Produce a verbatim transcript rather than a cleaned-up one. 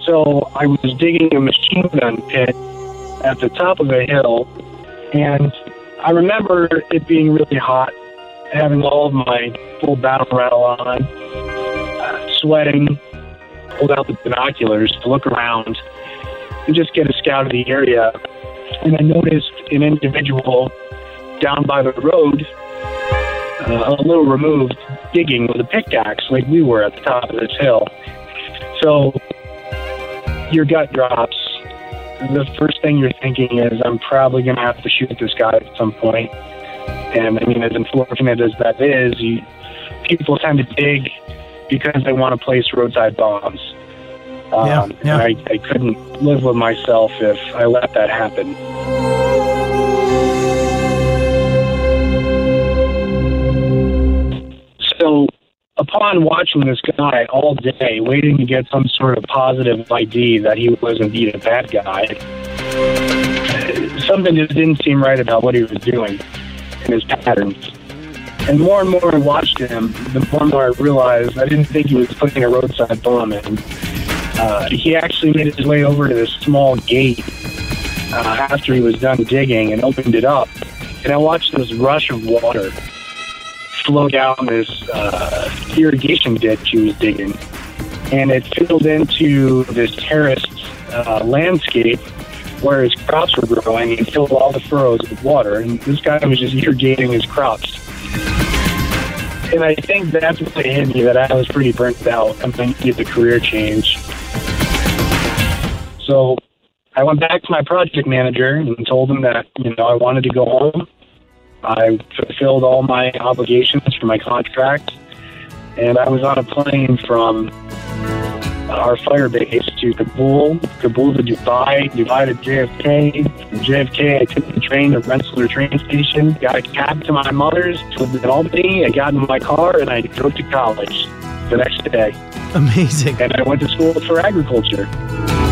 So I was digging a machine gun pit at the top of a hill, and I remember it being really hot, having all of my full battle rattle on, uh, sweating, pulled out the binoculars to look around and just get a scout of the area. And I noticed an individual down by the road, uh, a little removed, digging with a pickaxe like we were at the top of this hill. So your gut drops. The first thing you're thinking is, I'm probably going to have to shoot this guy at some point. And I mean, as unfortunate as that is, you, people tend to dig because they want to place roadside bombs. Um, yeah, yeah. And I, I couldn't live with myself if I let that happen. So upon watching this guy all day, waiting to get some sort of positive I D that he was indeed a bad guy, something just didn't seem right about what he was doing and his patterns. And more and more I watched him, the more and more I realized I didn't think he was putting a roadside bomb in. Uh, he actually made his way over to this small gate uh, after he was done digging and opened it up. And I watched this rush of water flow down this uh, irrigation ditch he was digging. And it filled into this terraced uh, landscape where his crops were growing, and filled all the furrows with water. And this guy was just irrigating his crops. And I think that's what hit me, that I was pretty burnt out and I needed a career change. So I went back to my project manager and told him that, you know, I wanted to go home. I fulfilled all my obligations for my contract, and I was on a plane from our fire base to Kabul, Kabul to Dubai, Dubai to J F K. From J F K, I took the train to Rensselaer train station, got a cab to my mother's, to Albany. I got in my car, and I drove to college the next day. Amazing. And I went to school for agriculture.